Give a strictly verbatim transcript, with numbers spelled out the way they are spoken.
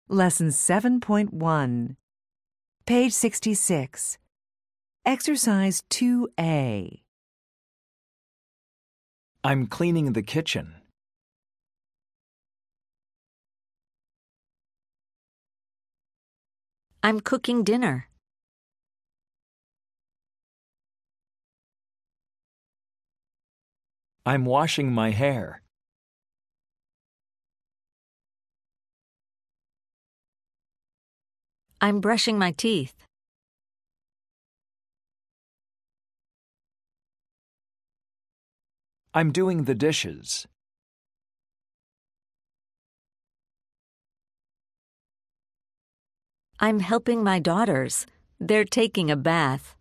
Lesson seven point one. Page sixty-six. Exercise two A. I'm cleaning the kitchen. I'm cooking dinner. I'm washing my hair. I'm brushing my teeth. I'm doing the dishes. I'm helping my daughters. They're taking a bath.